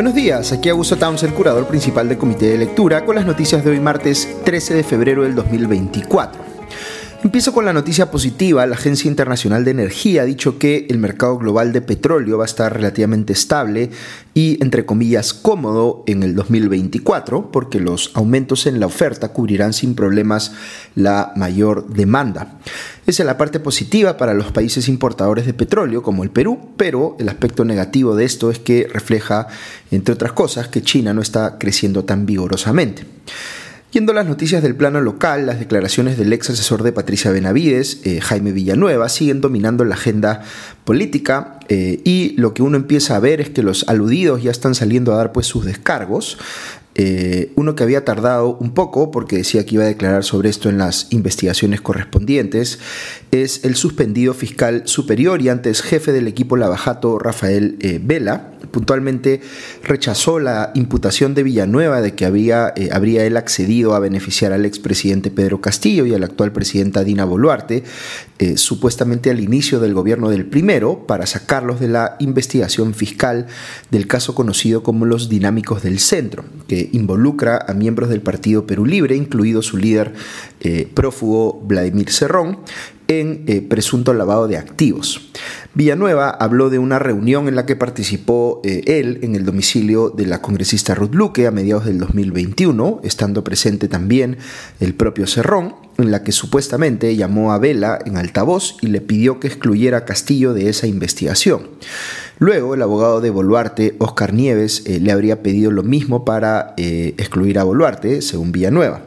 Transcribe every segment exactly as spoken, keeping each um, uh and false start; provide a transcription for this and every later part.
Buenos días, aquí Augusto Townsend, curador principal del Comité de Lectura, con las noticias de hoy martes trece de febrero del dos mil veinticuatro. Empiezo con la noticia positiva. La Agencia Internacional de Energía ha dicho que el mercado global de petróleo va a estar relativamente estable y, entre comillas, cómodo en el dos mil veinticuatro, porque los aumentos en la oferta cubrirán sin problemas la mayor demanda. Esa es la parte positiva para los países importadores de petróleo, como el Perú, pero el aspecto negativo de esto es que refleja, entre otras cosas, que China no está creciendo tan vigorosamente. Yendo a las noticias del plano local, las declaraciones del ex asesor de Patricia Benavides, eh, Jaime Villanueva, siguen dominando la agenda política eh, y lo que uno empieza a ver es que los aludidos ya están saliendo a dar pues sus descargos. Eh, uno que había tardado un poco porque decía que iba a declarar sobre esto en las investigaciones correspondientes es el suspendido fiscal superior y antes jefe del equipo Lavajato, Rafael eh, Vela. Puntualmente rechazó la imputación de Villanueva de que había, eh, habría él accedido a beneficiar al expresidente Pedro Castillo y a la actual presidenta Dina Boluarte, eh, supuestamente al inicio del gobierno del primero, para sacarlos de la investigación fiscal del caso conocido como los dinámicos del centro, que involucra a miembros del Partido Perú Libre, incluido su líder eh, prófugo Vladimir Cerrón, en eh, presunto lavado de activos. Villanueva habló de una reunión en la que participó eh, él en el domicilio de la congresista Ruth Luque a mediados del dos mil veintiuno, estando presente también el propio Cerrón, en la que supuestamente llamó a Vela en altavoz y le pidió que excluyera a Castillo de esa investigación. Luego, el abogado de Boluarte, Oscar Nieves, eh, le habría pedido lo mismo para eh, excluir a Boluarte, según Villanueva.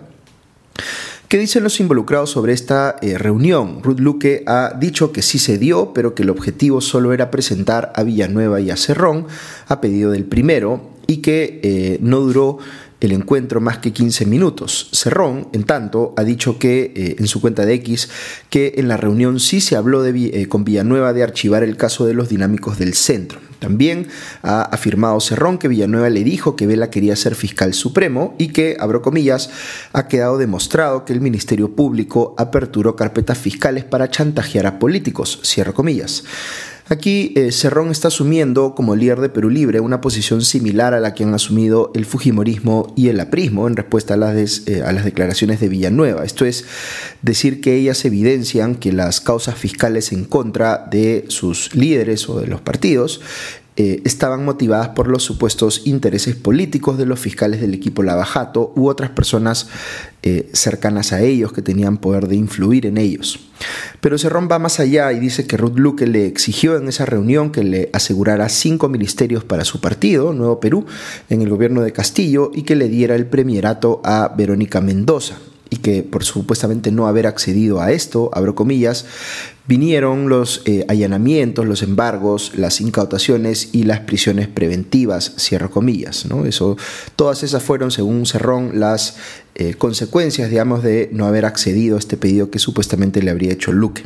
¿Qué dicen los involucrados sobre esta eh, reunión? Ruth Luque ha dicho que sí se dio, pero que el objetivo solo era presentar a Villanueva y a Cerrón a pedido del primero y que eh, no duró el encuentro más que quince minutos. Cerrón, en tanto, ha dicho que eh, en su cuenta de X que en la reunión sí se habló de, eh, con Villanueva de archivar el caso de los dinámicos del centro. También ha afirmado Cerrón que Villanueva le dijo que Vela quería ser fiscal supremo y que, abro comillas, ha quedado demostrado que el Ministerio Público aperturó carpetas fiscales para chantajear a políticos, cierro comillas. Aquí eh, Cerrón está asumiendo como líder de Perú Libre una posición similar a la que han asumido el fujimorismo y el aprismo en respuesta a las, des, eh, a las declaraciones de Villanueva. Esto es decir que ellas evidencian que las causas fiscales en contra de sus líderes o de los partidos Eh, estaban motivadas por los supuestos intereses políticos de los fiscales del equipo Lavajato u otras personas eh, cercanas a ellos que tenían poder de influir en ellos. Pero Cerrón va más allá y dice que Ruth Luque le exigió en esa reunión que le asegurara cinco ministerios para su partido, Nuevo Perú, en el gobierno de Castillo y que le diera el premierato a Verónica Mendoza. Y que por supuestamente no haber accedido a esto, abro comillas, vinieron los eh, allanamientos, los embargos, las incautaciones y las prisiones preventivas, cierro comillas, ¿no? Eso, todas esas fueron, según Cerrón, las eh, consecuencias, digamos, de no haber accedido a este pedido que supuestamente le habría hecho Luque.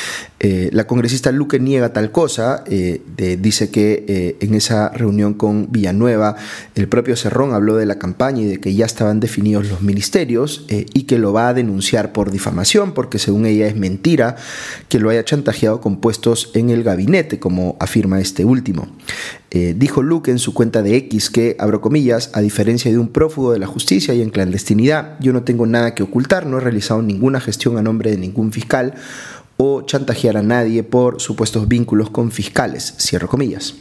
Eh, la congresista Luque niega tal cosa, eh, de, dice que eh, en esa reunión con Villanueva el propio Cerrón habló de la campaña y de que ya estaban definidos los ministerios eh, y que lo va a denunciar por difamación porque según ella es mentira que lo haya chantajeado con puestos en el gabinete, como afirma este último. Eh, dijo Luque en su cuenta de X que, abro comillas, a diferencia de un prófugo de la justicia y en clandestinidad, yo no tengo nada que ocultar, no he realizado ninguna gestión a nombre de ningún fiscal o chantajear a nadie por supuestos vínculos con fiscales, cierro comillas.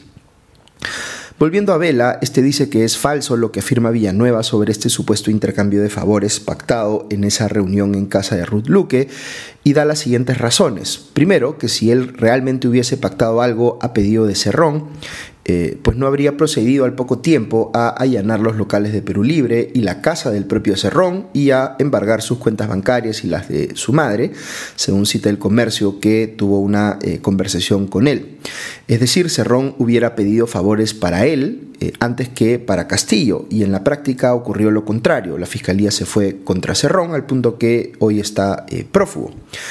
Volviendo a Vela, este dice que es falso lo que afirma Villanueva sobre este supuesto intercambio de favores pactado en esa reunión en casa de Ruth Luque y da las siguientes razones. Primero, que si él realmente hubiese pactado algo a pedido de Cerrón, Eh, pues no habría procedido al poco tiempo a allanar los locales de Perú Libre y la casa del propio Cerrón y a embargar sus cuentas bancarias y las de su madre, según cita El Comercio, que tuvo una eh, conversación con él. Es decir, Cerrón hubiera pedido favores para él eh, antes que para Castillo y en la práctica ocurrió lo contrario. La fiscalía se fue contra Cerrón al punto que hoy está eh, prófugo.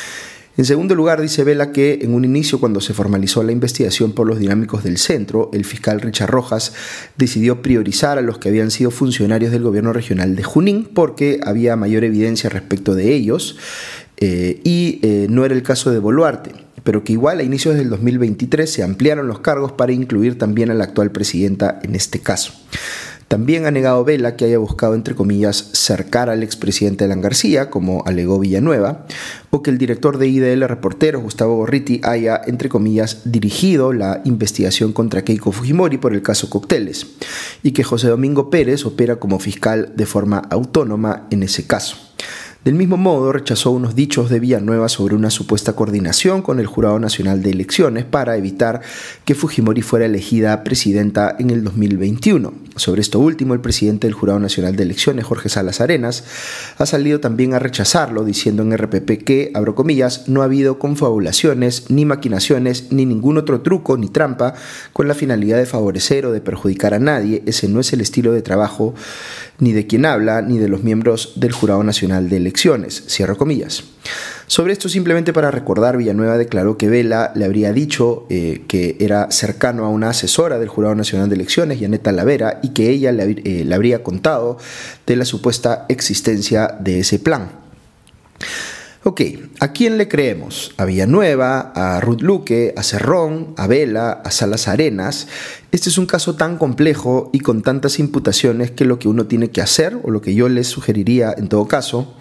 En segundo lugar, dice Vela que en un inicio, cuando se formalizó la investigación por los dinámicos del centro, el fiscal Richard Rojas decidió priorizar a los que habían sido funcionarios del gobierno regional de Junín porque había mayor evidencia respecto de ellos eh, y eh, no era el caso de Boluarte. pero que igual a inicios del dos mil veintitrés se ampliaron los cargos para incluir también a la actual presidenta en este caso. También ha negado Vela que haya buscado, entre comillas, cercar al expresidente Alan García, como alegó Villanueva, o que el director de I D L Reporteros, Gustavo Gorriti, haya, entre comillas, dirigido la investigación contra Keiko Fujimori por el caso Cócteles, y que José Domingo Pérez opera como fiscal de forma autónoma en ese caso. Del mismo modo, rechazó unos dichos de Villanueva sobre una supuesta coordinación con el Jurado Nacional de Elecciones para evitar que Fujimori fuera elegida presidenta en el dos mil veintiuno. Sobre esto último, el presidente del Jurado Nacional de Elecciones, Jorge Salas Arenas, ha salido también a rechazarlo, diciendo en R P P que, abro comillas, no ha habido confabulaciones, ni maquinaciones, ni ningún otro truco ni trampa con la finalidad de favorecer o de perjudicar a nadie. Ese no es el estilo de trabajo ni de quien habla, ni de los miembros del Jurado Nacional de Elecciones, cierro comillas. Sobre esto, simplemente para recordar, Villanueva declaró que Vela le habría dicho eh, que era cercano a una asesora del Jurado Nacional de Elecciones, Yaneta Lavera, y que ella le, eh, le habría contado de la supuesta existencia de ese plan. Ok, ¿a quién le creemos? ¿A Villanueva, a Ruth Luque, a Cerrón, a Vela, a Salas Arenas? Este es un caso tan complejo y con tantas imputaciones que lo que uno tiene que hacer, o lo que yo les sugeriría en todo caso,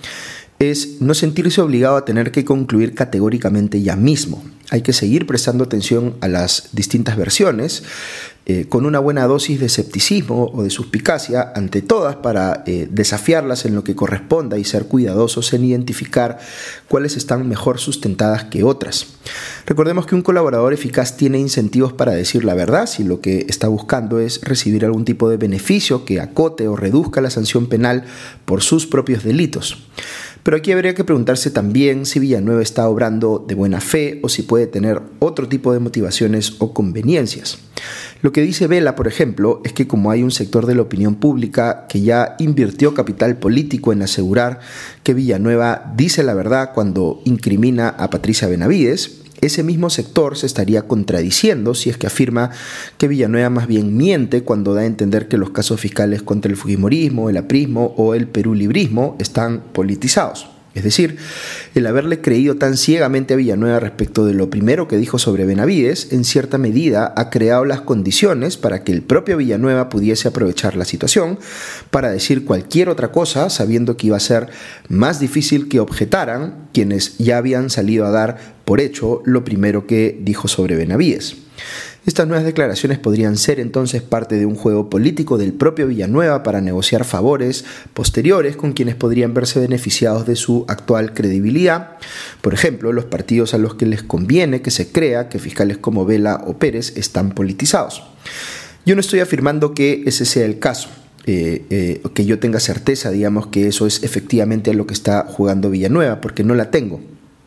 es no sentirse obligado a tener que concluir categóricamente ya mismo. Hay que seguir prestando atención a las distintas versiones, eh, con una buena dosis de escepticismo o de suspicacia ante todas para eh, desafiarlas en lo que corresponda y ser cuidadosos en identificar cuáles están mejor sustentadas que otras. Recordemos que un colaborador eficaz tiene incentivos para decir la verdad si lo que está buscando es recibir algún tipo de beneficio que acote o reduzca la sanción penal por sus propios delitos. Pero aquí habría que preguntarse también si Villanueva está obrando de buena fe o si puede tener otro tipo de motivaciones o conveniencias. Lo que dice Vela, por ejemplo, es que como hay un sector de la opinión pública que ya invirtió capital político en asegurar que Villanueva dice la verdad cuando incrimina a Patricia Benavides, ese mismo sector se estaría contradiciendo si es que afirma que Villanueva más bien miente cuando da a entender que los casos fiscales contra el fujimorismo, el aprismo o el perulibrismo están politizados. Es decir, el haberle creído tan ciegamente a Villanueva respecto de lo primero que dijo sobre Benavides, en cierta medida ha creado las condiciones para que el propio Villanueva pudiese aprovechar la situación para decir cualquier otra cosa, sabiendo que iba a ser más difícil que objetaran quienes ya habían salido a dar por hecho lo primero que dijo sobre Benavides. Estas nuevas declaraciones podrían ser entonces parte de un juego político del propio Villanueva para negociar favores posteriores con quienes podrían verse beneficiados de su actual credibilidad. Por ejemplo, los partidos a los que les conviene que se crea que fiscales como Vela o Pérez están politizados. Yo no estoy afirmando que ese sea el caso. Eh, eh, que yo tenga certeza, digamos, que eso es efectivamente a lo que está jugando Villanueva, porque no la tengo.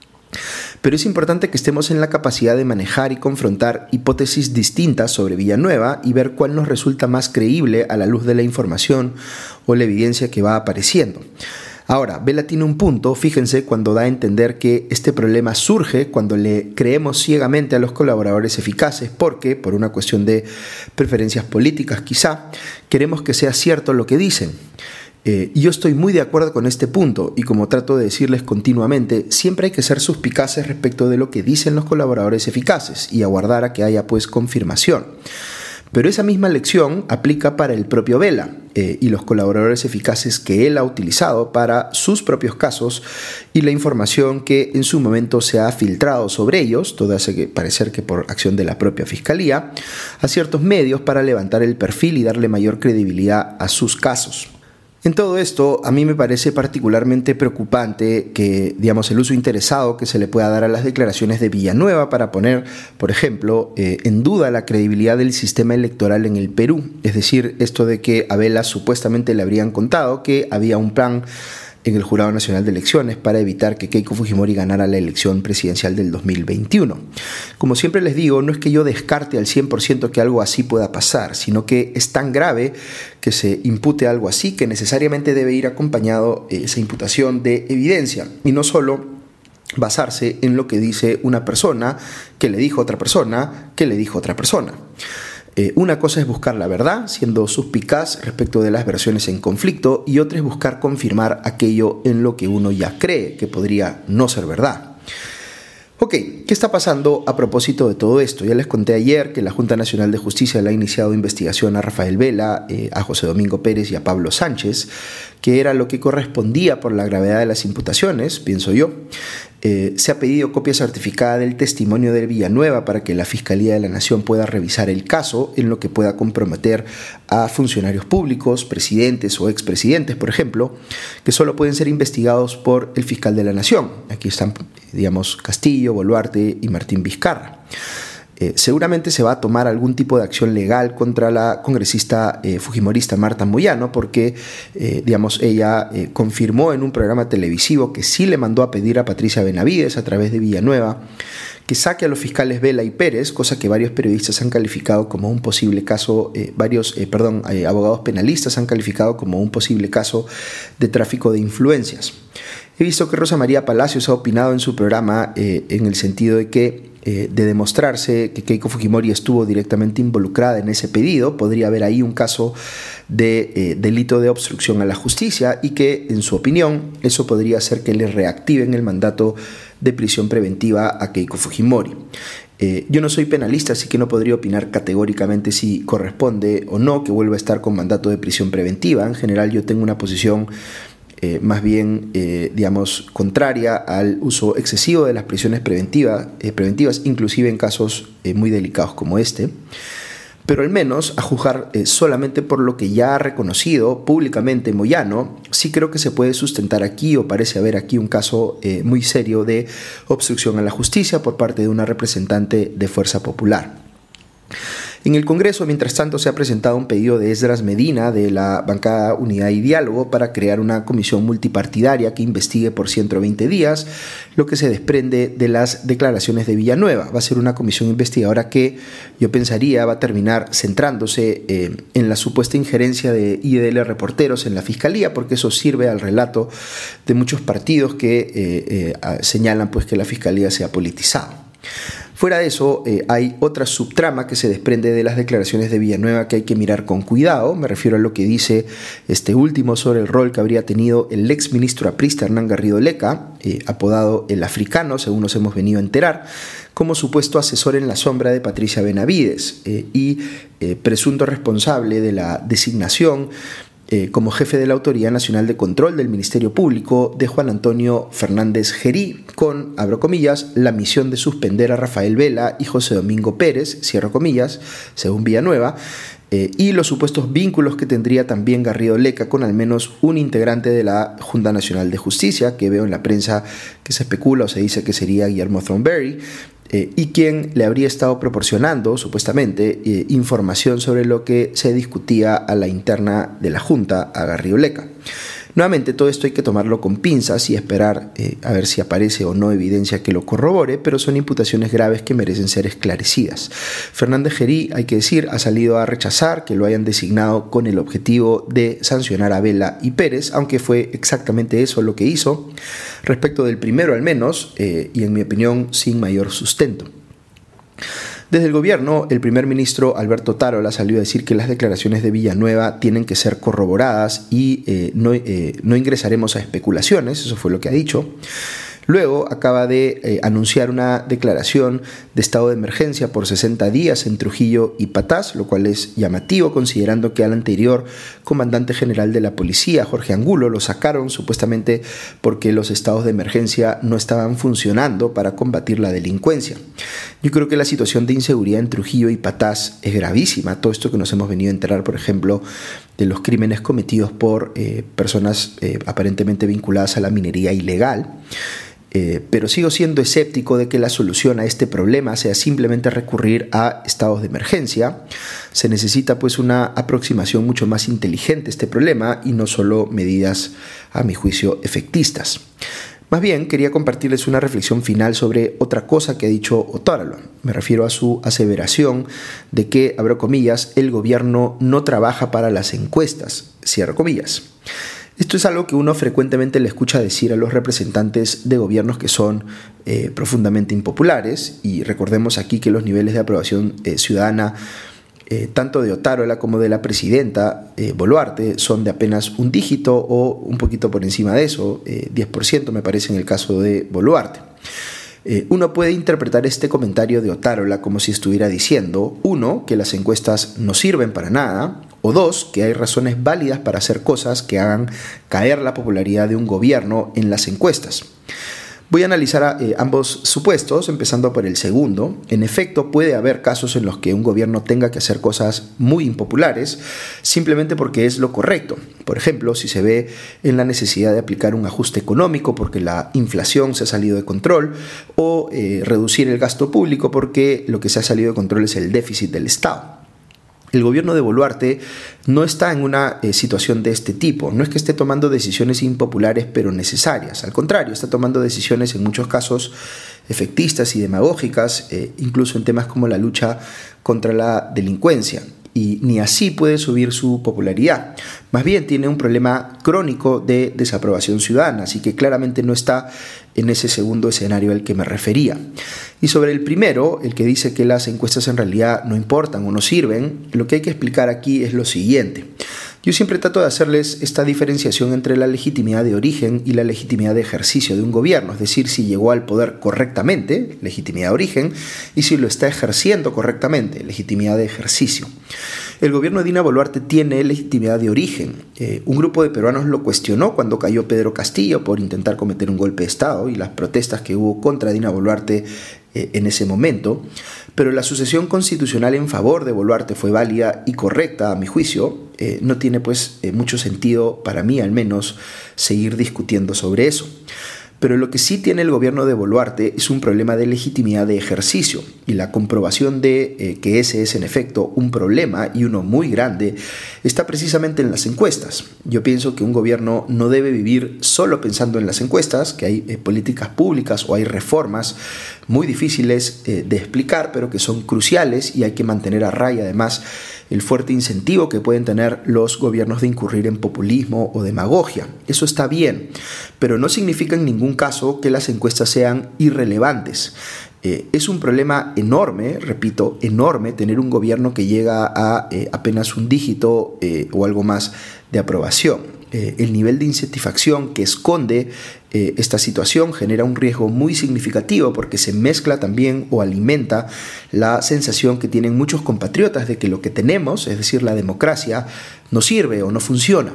Pero es importante que estemos en la capacidad de manejar y confrontar hipótesis distintas sobre Villanueva y ver cuál nos resulta más creíble a la luz de la información o la evidencia que va apareciendo. Ahora, Vela tiene un punto, fíjense, cuando da a entender que este problema surge cuando le creemos ciegamente a los colaboradores eficaces porque, por una cuestión de preferencias políticas quizá, queremos que sea cierto lo que dicen. Eh, yo estoy muy de acuerdo con este punto y como trato de decirles continuamente, siempre hay que ser suspicaces respecto de lo que dicen los colaboradores eficaces y aguardar a que haya pues confirmación. Pero esa misma lección aplica para el propio Vela eh, y los colaboradores eficaces que él ha utilizado para sus propios casos y la información que en su momento se ha filtrado sobre ellos, todo hace parecer que por acción de la propia Fiscalía, a ciertos medios para levantar el perfil y darle mayor credibilidad a sus casos. En todo esto, a mí me parece particularmente preocupante que, digamos, el uso interesado que se le pueda dar a las declaraciones de Villanueva para poner, por ejemplo, eh, en duda la credibilidad del sistema electoral en el Perú. Es decir, esto de que a Vela supuestamente le habrían contado que había un plan en el Jurado Nacional de Elecciones para evitar que Keiko Fujimori ganara la elección presidencial del dos mil veintiuno. Como siempre les digo, no es que yo descarte al cien por ciento que algo así pueda pasar, sino que es tan grave que se impute algo así que necesariamente debe ir acompañado esa imputación de evidencia y no solo basarse en lo que dice una persona, que le dijo otra persona, que le dijo otra persona. Eh, una cosa es buscar la verdad, siendo suspicaz respecto de las versiones en conflicto, y otra es buscar confirmar aquello en lo que uno ya cree que podría no ser verdad. Ok, ¿qué está pasando a propósito de todo esto? Ya les conté ayer que la Junta Nacional de Justicia le ha iniciado investigación a Rafael Vela, eh, a José Domingo Pérez y a Pablo Sánchez, que era lo que correspondía por la gravedad de las imputaciones, pienso yo. Eh, se ha pedido copia certificada del testimonio de Villanueva para que la Fiscalía de la Nación pueda revisar el caso en lo que pueda comprometer a funcionarios públicos, presidentes o expresidentes, por ejemplo, que solo pueden ser investigados por el fiscal de la Nación. Aquí están, digamos, Castillo, Boluarte y Martín Vizcarra. Eh, seguramente se va a tomar algún tipo de acción legal contra la congresista eh, fujimorista Marta Moyano porque, eh, digamos, ella eh, confirmó en un programa televisivo que sí le mandó a pedir a Patricia Benavides a través de Villanueva que saque a los fiscales Vela y Pérez, cosa que varios periodistas han calificado como un posible caso, eh, varios, eh, perdón, eh, abogados penalistas han calificado como un posible caso de tráfico de influencias. He visto que Rosa María Palacios ha opinado en su programa eh, en el sentido de que eh, de demostrarse que Keiko Fujimori estuvo directamente involucrada en ese pedido, podría haber ahí un caso de eh, delito de obstrucción a la justicia y que, en su opinión, eso podría hacer que le reactiven el mandato de prisión preventiva a Keiko Fujimori. Eh, yo no soy penalista, así que no podría opinar categóricamente si corresponde o no que vuelva a estar con mandato de prisión preventiva. En general, yo tengo una posición Eh, más bien, eh, digamos, contraria al uso excesivo de las prisiones preventiva, eh, preventivas, inclusive en casos eh, muy delicados como este. Pero al menos, a juzgar eh, solamente por lo que ya ha reconocido públicamente Moyano, sí creo que se puede sustentar aquí, o parece haber aquí un caso eh, muy serio de obstrucción a la justicia por parte de una representante de Fuerza Popular. En el Congreso, mientras tanto, se ha presentado un pedido de Esdras Medina de la bancada Unidad y Diálogo para crear una comisión multipartidaria que investigue por ciento veinte días lo que se desprende de las declaraciones de Villanueva. Va a ser una comisión investigadora que yo pensaría va a terminar centrándose eh, en la supuesta injerencia de I D L reporteros en la Fiscalía, porque eso sirve al relato de muchos partidos que eh, eh, señalan pues, que la Fiscalía se ha politizado. Fuera de eso, eh, hay otra subtrama que se desprende de las declaraciones de Villanueva que hay que mirar con cuidado. Me refiero a lo que dice este último sobre el rol que habría tenido el ex ministro aprista Hernán Garrido Leca, eh, apodado el africano, según nos hemos venido a enterar, como supuesto asesor en la sombra de Patricia Benavides eh, y eh, presunto responsable de la designación Eh, como jefe de la Autoridad Nacional de Control del Ministerio Público de Juan Antonio Fernández Gerí, con, abro comillas, la misión de suspender a Rafael Vela y José Domingo Pérez, cierro comillas, según Villanueva, eh, y los supuestos vínculos que tendría también Garrido Leca con al menos un integrante de la Junta Nacional de Justicia, que veo en la prensa que se especula o se dice que sería Guillermo Thornberry, Eh, y quien le habría estado proporcionando, supuestamente, eh, información sobre lo que se discutía a la interna de la Junta, a Garrido Leca. Nuevamente, todo esto hay que tomarlo con pinzas y esperar eh, a ver si aparece o no evidencia que lo corrobore, pero son imputaciones graves que merecen ser esclarecidas. Fernández Gerí, hay que decir, ha salido a rechazar que lo hayan designado con el objetivo de sancionar a Vela y Pérez, aunque fue exactamente eso lo que hizo, respecto del primero al menos, eh, y en mi opinión sin mayor sustento. Desde el gobierno, el primer ministro Alberto Tarola salió a decir que las declaraciones de Villanueva tienen que ser corroboradas y eh, no, eh, no ingresaremos a especulaciones, eso fue lo que ha dicho. Luego acaba de eh, anunciar una declaración de estado de emergencia por sesenta días en Trujillo y Patás, lo cual es llamativo considerando que al anterior comandante general de la policía, Jorge Angulo, lo sacaron supuestamente porque los estados de emergencia no estaban funcionando para combatir la delincuencia. Yo creo que la situación de inseguridad en Trujillo y Patás es gravísima. Todo esto que nos hemos venido a enterar, por ejemplo, de los crímenes cometidos por eh, personas eh, aparentemente vinculadas a la minería ilegal. Eh, pero sigo siendo escéptico de que la solución a este problema sea simplemente recurrir a estados de emergencia. Se necesita pues una aproximación mucho más inteligente a este problema y no solo medidas, a mi juicio, efectistas. Más bien, quería compartirles una reflexión final sobre otra cosa que ha dicho Otárola. Me refiero a su aseveración de que, abro comillas, el gobierno no trabaja para las encuestas, cierro comillas. Esto es algo que uno frecuentemente le escucha decir a los representantes de gobiernos que son eh, profundamente impopulares, y recordemos aquí que los niveles de aprobación eh, ciudadana eh, tanto de Otárola como de la presidenta eh, Boluarte son de apenas un dígito o un poquito por encima de eso, eh, diez por ciento me parece en el caso de Boluarte. Eh, uno puede interpretar este comentario de Otárola como si estuviera diciendo, uno, que las encuestas no sirven para nada, o dos, que hay razones válidas para hacer cosas que hagan caer la popularidad de un gobierno en las encuestas. Voy a analizar eh, ambos supuestos, empezando por el segundo. En efecto, puede haber casos en los que un gobierno tenga que hacer cosas muy impopulares simplemente porque es lo correcto. Por ejemplo, si se ve en la necesidad de aplicar un ajuste económico porque la inflación se ha salido de control, o eh, reducir el gasto público porque lo que se ha salido de control es el déficit del Estado. El gobierno de Boluarte no está en una eh, situación de este tipo. No es que esté tomando decisiones impopulares pero necesarias. Al contrario, está tomando decisiones en muchos casos efectistas y demagógicas, eh, incluso en temas como la lucha contra la delincuencia. Y ni así puede subir su popularidad. Más bien tiene un problema crónico de desaprobación ciudadana, así que claramente no está en ese segundo escenario al que me refería. Y sobre el primero, el que dice que las encuestas en realidad no importan o no sirven, lo que hay que explicar aquí es lo siguiente. Yo siempre trato de hacerles esta diferenciación entre la legitimidad de origen y la legitimidad de ejercicio de un gobierno, es decir, si llegó al poder correctamente, legitimidad de origen, y si lo está ejerciendo correctamente, legitimidad de ejercicio. El gobierno de Dina Boluarte tiene legitimidad de origen. Eh, un grupo de peruanos lo cuestionó cuando cayó Pedro Castillo por intentar cometer un golpe de Estado y las protestas que hubo contra Dina Boluarte eh, en ese momento, pero la sucesión constitucional en favor de Boluarte fue válida y correcta a mi juicio. Eh, no tiene pues eh, mucho sentido, para mí al menos, seguir discutiendo sobre eso. Pero lo que sí tiene el gobierno de Boluarte es un problema de legitimidad de ejercicio, y la comprobación de eh, que ese es en efecto un problema, y uno muy grande, está precisamente en las encuestas. Yo pienso que un gobierno no debe vivir solo pensando en las encuestas, que hay eh, políticas públicas o hay reformas muy difíciles eh, de explicar, pero que son cruciales, y hay que mantener a raya además el fuerte incentivo que pueden tener los gobiernos de incurrir en populismo o demagogia. Eso está bien, pero no significa en ningún caso que las encuestas sean irrelevantes. Eh, es un problema enorme, repito, enorme, tener un gobierno que llega a eh, apenas un dígito eh, o algo más de aprobación. Eh, el nivel de insatisfacción que esconde eh, esta situación genera un riesgo muy significativo, porque se mezcla también o alimenta la sensación que tienen muchos compatriotas de que lo que tenemos, es decir, la democracia, no sirve o no funciona.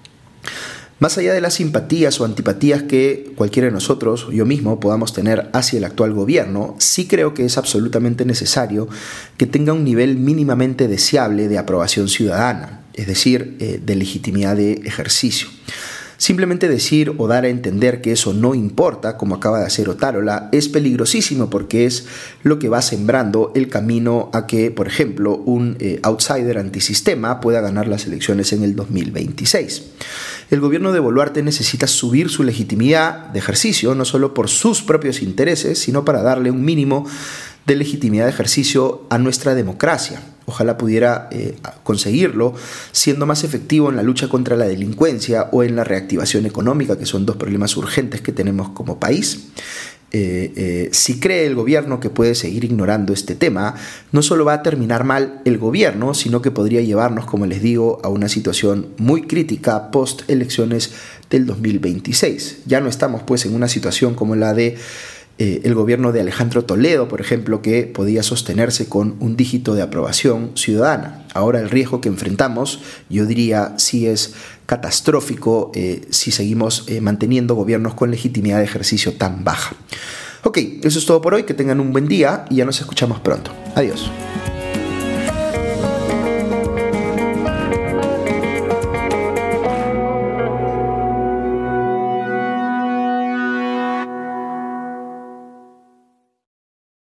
Más allá de las simpatías o antipatías que cualquiera de nosotros, yo mismo, podamos tener hacia el actual gobierno, sí creo que es absolutamente necesario que tenga un nivel mínimamente deseable de aprobación ciudadana, es decir, eh, de legitimidad de ejercicio. Simplemente decir o dar a entender que eso no importa, como acaba de hacer Otárola, es peligrosísimo, porque es lo que va sembrando el camino a que, por ejemplo, un eh, outsider antisistema pueda ganar las elecciones en el dos mil veintiséis. El gobierno de Boluarte necesita subir su legitimidad de ejercicio, no solo por sus propios intereses, sino para darle un mínimo de legitimidad de ejercicio a nuestra democracia. Ojalá pudiera eh, conseguirlo siendo más efectivo en la lucha contra la delincuencia o en la reactivación económica, que son dos problemas urgentes que tenemos como país. Eh, eh, si cree el gobierno que puede seguir ignorando este tema, no solo va a terminar mal el gobierno, sino que podría llevarnos, como les digo, a una situación muy crítica post elecciones del dos mil veintiséis. Ya no estamos pues en una situación como la de Eh, el gobierno de Alejandro Toledo, por ejemplo, que podía sostenerse con un dígito de aprobación ciudadana. Ahora el riesgo que enfrentamos, yo diría, sí es catastrófico eh, si seguimos eh, manteniendo gobiernos con legitimidad de ejercicio tan baja. Ok, eso es todo por hoy, que tengan un buen día y ya nos escuchamos pronto. Adiós.